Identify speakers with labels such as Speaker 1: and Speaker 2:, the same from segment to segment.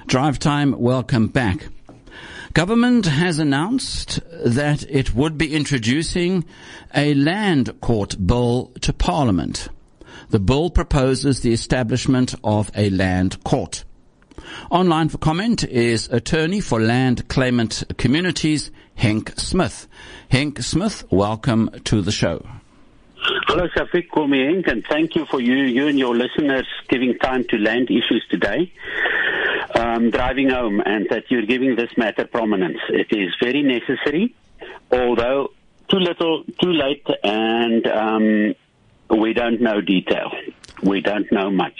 Speaker 1: Drive Time, welcome back. Government has announced that it would be introducing a land court bill to Parliament. The bill proposes the establishment of a land court. Online for comment is attorney for land claimant communities, Henk Smith. Henk Smith, welcome to the show.
Speaker 2: Hello, Shafiq. Call me Henk, and thank you for you and your listeners giving time to land issues today. Driving home, and that you're giving this matter prominence. It is very necessary, although too little, too late, and we don't know detail. We don't know much.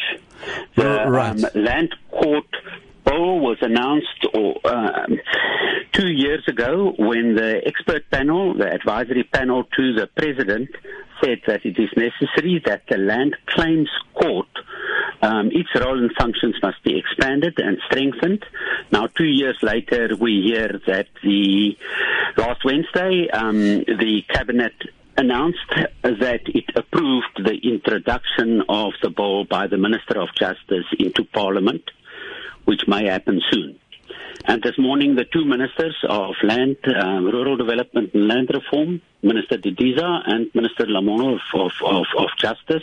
Speaker 2: The land court bill was announced 2 years ago when the expert panel, the advisory panel to the president, said that it is necessary that the land claims court, its role and functions must be expanded and strengthened. Now, 2 years later, we hear that last Wednesday, the cabinet announced that it approved the introduction of the bill by the Minister of Justice into Parliament, which may happen soon. And this morning, the two ministers of Land, Rural Development and Land Reform, Minister Didiza and Minister Lamono of Justice,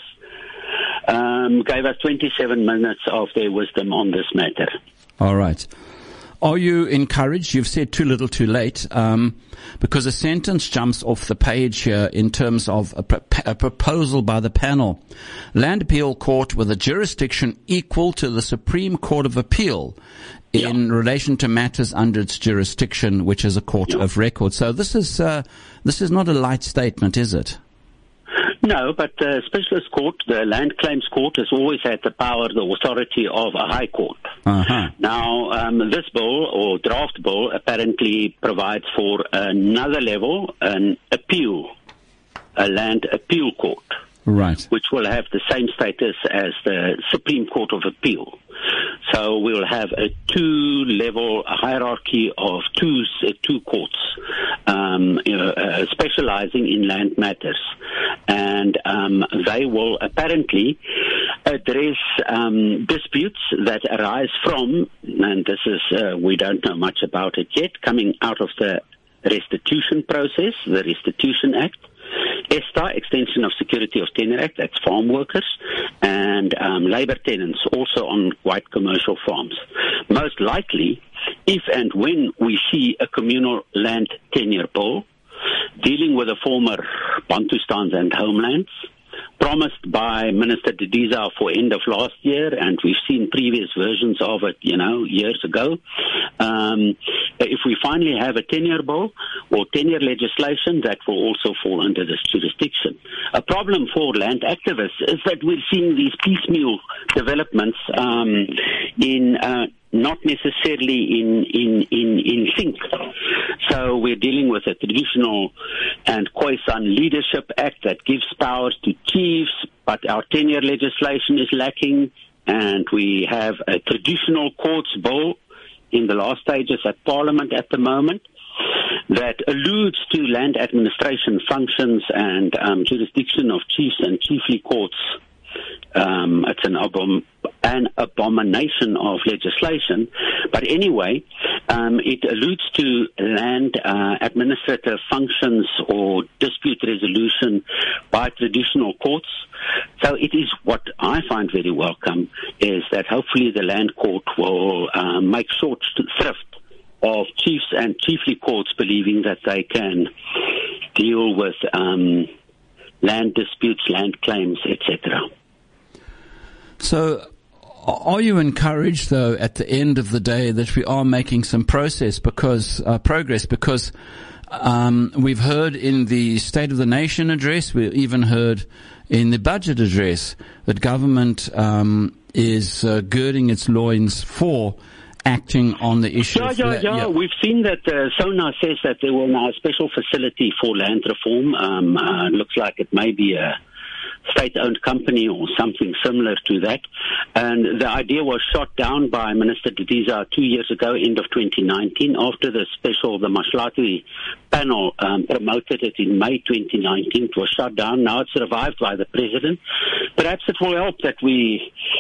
Speaker 2: gave us 27 minutes of their wisdom on this matter.
Speaker 1: All right. Are you encouraged? You've said too little, too late, because a sentence jumps off the page here in terms of a proposal by the panel. Land Appeal Court with a jurisdiction equal to the Supreme Court of Appeal in relation to matters under its jurisdiction, which is a court of record. So this is not a light statement, is it?
Speaker 2: No, but the specialist court, the land claims court, has always had the power, the authority of a high court.
Speaker 1: Uh-huh.
Speaker 2: Now, this bill, or draft bill, apparently provides for another level, an appeal, a land appeal court.
Speaker 1: Right. Which
Speaker 2: will have the same status as the Supreme Court of Appeal. So we'll have a two-level hierarchy of two courts, specializing in land matters. And they will apparently address disputes that arise from, and this is, we don't know much about it yet, coming out of the restitution process, the Restitution Act, ESTA, Extension of Security of Tenure Act, that's farm workers, and labor tenants, also on white commercial farms. Most likely, if and when we see a communal land tenure bill dealing with the former Bantustans and homelands, promised by Minister Didiza for end of last year, and we've seen previous versions of it, years ago. If we finally have a tenure bill or tenure legislation, that will also fall under this jurisdiction. A problem for land activists is that we're seeing these piecemeal developments not necessarily in sync. So we're dealing with a traditional and Khoisan Leadership Act that gives powers to chiefs, but our tenure legislation is lacking, and we have a traditional courts bill in the last stages at Parliament at the moment that alludes to land administration functions and jurisdiction of chiefs and chiefly courts. It's an abomination of legislation. But anyway, it alludes to land administrative functions or dispute resolution by traditional courts. So it is what I find very welcome is that hopefully the land court will make short thrift of chiefs and chiefly courts believing that they can deal with land disputes, land claims, etc.
Speaker 1: So are you encouraged, though, at the end of the day that we are making some progress? Because we've heard in the State of the Nation address, we even heard in the budget address that government is girding its loins for acting on the issue.
Speaker 2: Yeah. We've seen that SONA says that there will now a special facility for land reform. Looks like it may be a state-owned company or something similar to that. And the idea was shot down by Minister Didiza 2 years ago, end of 2019, after the Mahlathi panel promoted it in May 2019. It was shut down. Now it's revived by the President. Perhaps it will help that we take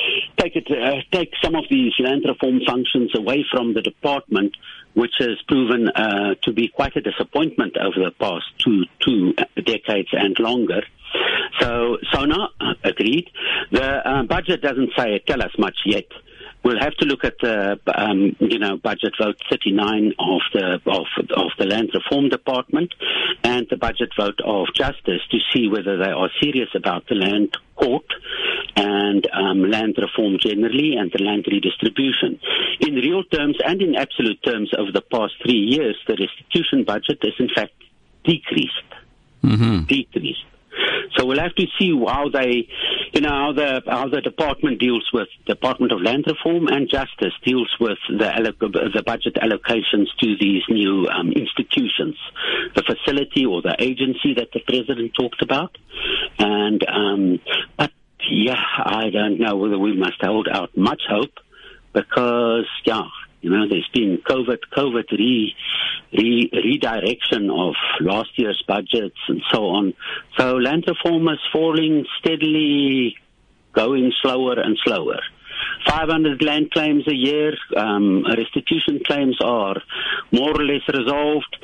Speaker 2: take some of these land reform functions away from the department, which has proven to be quite a disappointment over the past two decades and longer. So now, agreed. The budget doesn't tell us much yet. We'll have to look at the, budget vote 39 of the Land Reform Department and the budget vote of Justice to see whether they are serious about the Land Court and land reform generally and the land redistribution. In real terms and in absolute terms over the past 3 years, the restitution budget is in fact decreased. Decreased. So we'll have to see how they, how the department deals with Department of Land Reform and Justice deals with the budget allocations to these new institutions, the facility or the agency that the president talked about, and but yeah, I don't know whether we must hold out much hope because there's been COVID redirection of last year's budgets and so on. So land reform is falling steadily, going slower and slower. 500 land claims a year. Restitution claims are more or less resolved.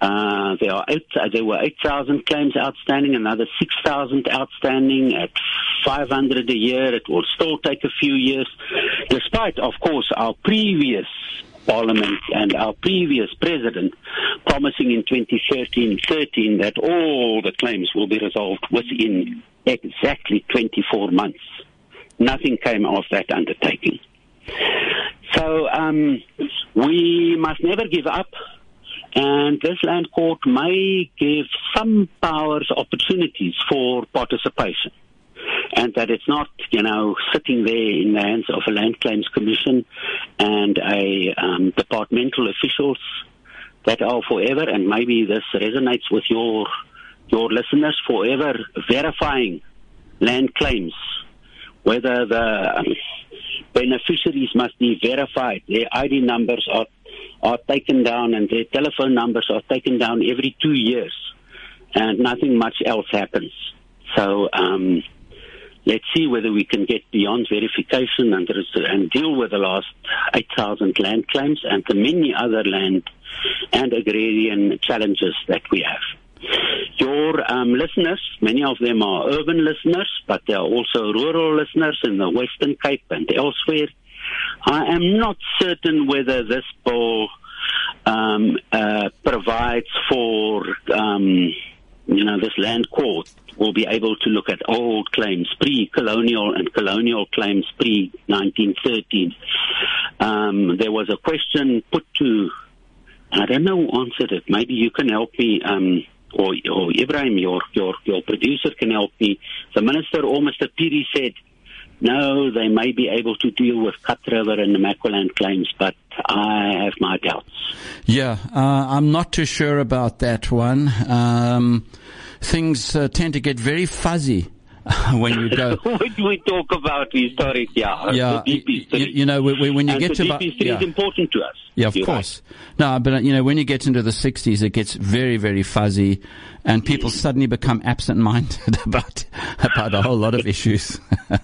Speaker 2: There were 8,000 claims outstanding, another 6,000 outstanding. At 500 a year, it will still take a few years, despite, of course, our previous Parliament and our previous president promising in 2013 that all the claims will be resolved within exactly 24 months. Nothing came of that undertaking. So we must never give up, and this land court may give some powers opportunities for participation, and that it's not, sitting there in the hands of a land claims commission and a departmental officials that are forever, and maybe this resonates with your listeners, forever verifying land claims, whether the beneficiaries must be verified, their ID numbers are taken down and their telephone numbers are taken down every 2 years, and nothing much else happens. So let's see whether we can get beyond verification and deal with the last 8,000 land claims and the many other land and agrarian challenges that we have. Your listeners, many of them are urban listeners, but there are also rural listeners in the Western Cape and elsewhere. I am not certain whether this bill provides for, this land court will be able to look at old claims, pre-colonial and colonial claims pre-1913. There was a question put to, I don't know who answered it. Maybe you can help me, or Ibrahim, your producer can help me. The minister or Mr. Piri said, no, they may be able to deal with Cut River and the Namaqualand claims, but I have my doubts.
Speaker 1: Yeah, I'm not too sure about that one. Things tend to get very fuzzy when you go.
Speaker 2: When we talk about historic, the deep history.
Speaker 1: When you get to
Speaker 2: the deep history is important to us.
Speaker 1: Yeah, of course. Right. No, but when you get into the 60s, it gets very, very fuzzy, and people suddenly become absent-minded about a whole lot of issues.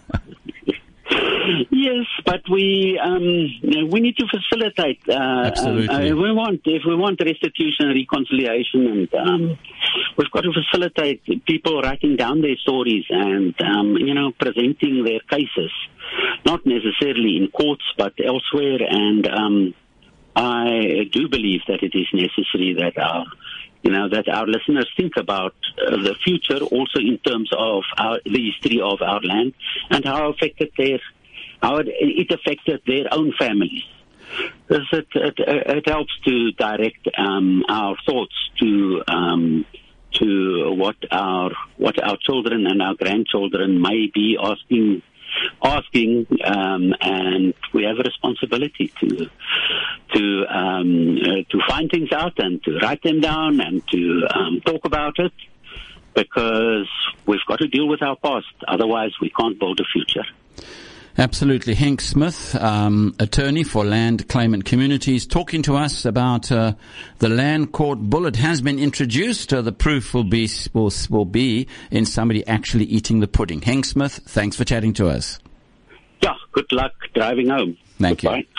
Speaker 2: Yes, but we need to facilitate.
Speaker 1: Absolutely.
Speaker 2: If we want restitution and reconciliation, and we've got to facilitate people writing down their stories and presenting their cases, not necessarily in courts but elsewhere. And I do believe that it is necessary that our listeners think about the future, also in terms of the history of our land and how it affected their own families. Because it helps to direct our thoughts to what our children and our grandchildren may be asking, and we have a responsibility to find things out and to write them down and to talk about it, because we've got to deal with our past. Otherwise, we can't build a future.
Speaker 1: Absolutely. Henk Smith, attorney for land claimant communities, talking to us about the land court bill. It has been introduced. The proof will be in somebody actually eating the pudding. Henk Smith, thanks for chatting to us.
Speaker 2: Yeah, good. good luck driving home.
Speaker 1: Thank
Speaker 2: Goodbye.
Speaker 1: you.